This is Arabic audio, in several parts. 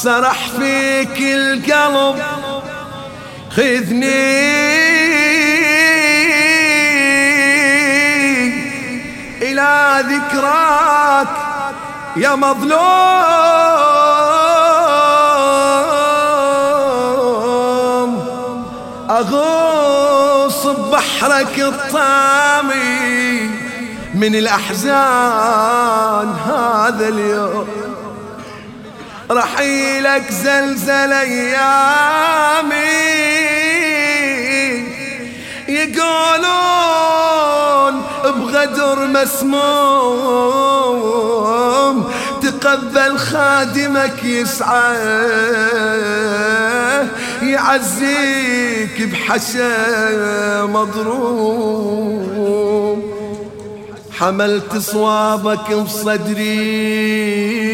سرح فيك القلب خذني إلى ذكراك يا مظلوم، أغوص ببحرك الطامي من الأحزان هذا اليوم. رحيلك زلزل أيامي، يقولون بغدر مسموم، تقبل خادمك يسعى يعزيك بحشا مضروم. حملت صوابك بصدري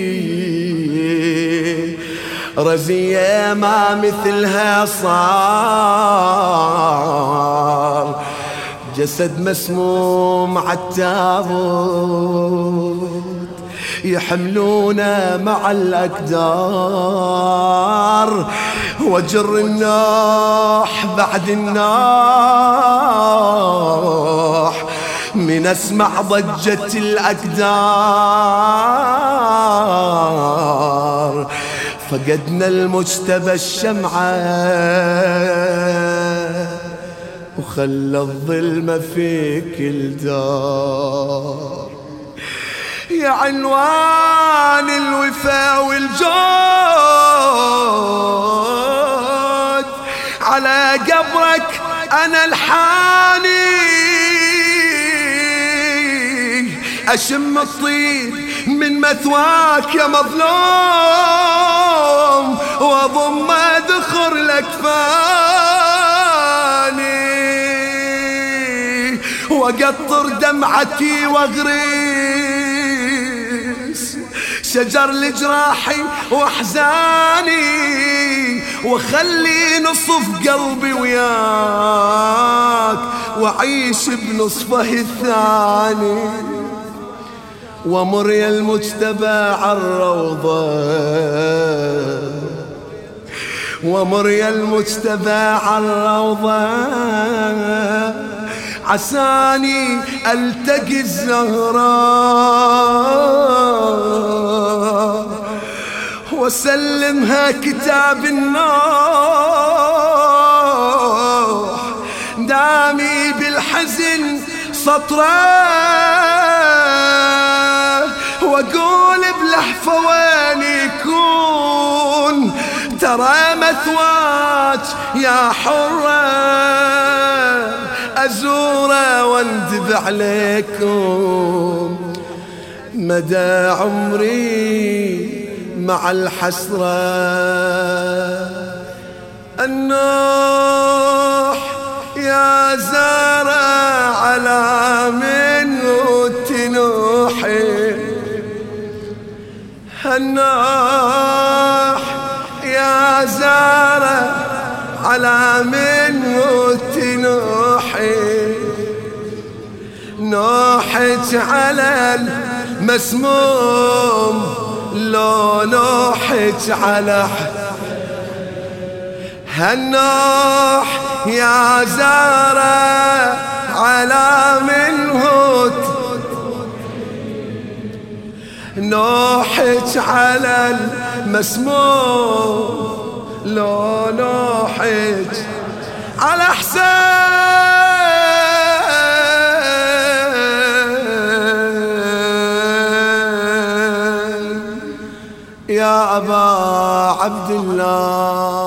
رزية ما مثلها صار، جسد مسموم عالتابوت يحملونه مع الأقدار، وجر النوح بعد النوح من أسمع ضجة الأقدار. فقدنا المجتبى الشمعة وخلى الظلمة فيك الدار، يا عنوان الوفا والجود على قبرك أنا الحاني، أشم الطيب من مثواك يا مظلوم، وأضم أدخر لك فاني، وأقطر دمعتي وأغرس شجر لجراحي وأحزاني، وخلي نصف قلبي وياك وأعيش بنصفه الثاني. ومر يا المجتبى عالروضة، ومر يا المجتبى عالروضة، عساني ألتقي الزهراء وسلمها كتاب النوح، دامي بالحزن سطره، وأقول بلحفة وين يكون ترى مثواك يا حرة، أزوره واندب عليكم مدى عمري مع الحسرة. النوح يا زارع على من تنوحي، النوح يا زارع على من تنوحي، نوحت على المسموم لو نوحت على هالنوح يا زارع على من نوحت على المسموم لو نوحت على حسين يا أبا عبد الله.